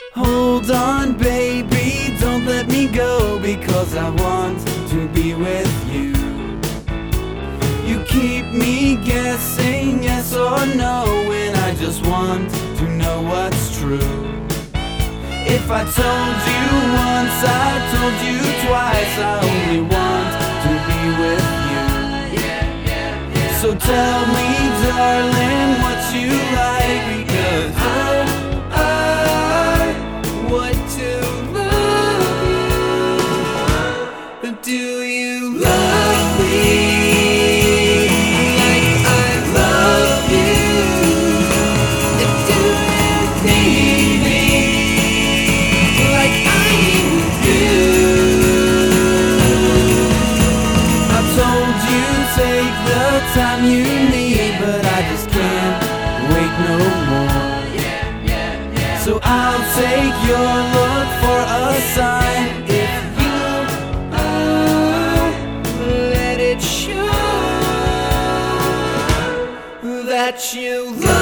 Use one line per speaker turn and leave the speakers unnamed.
Hold on, baby, don't let me go, because I want to be with you. You keep me guessing yes or no, when I just want to know what's true. If I told you once, I told you twice, I only want to be with you. So tell me, darling, what you like, because I want to love you. Do you love me? Take the time you need, but I just can't wait no more. So I'll take your look for a sign. If you let it show that you love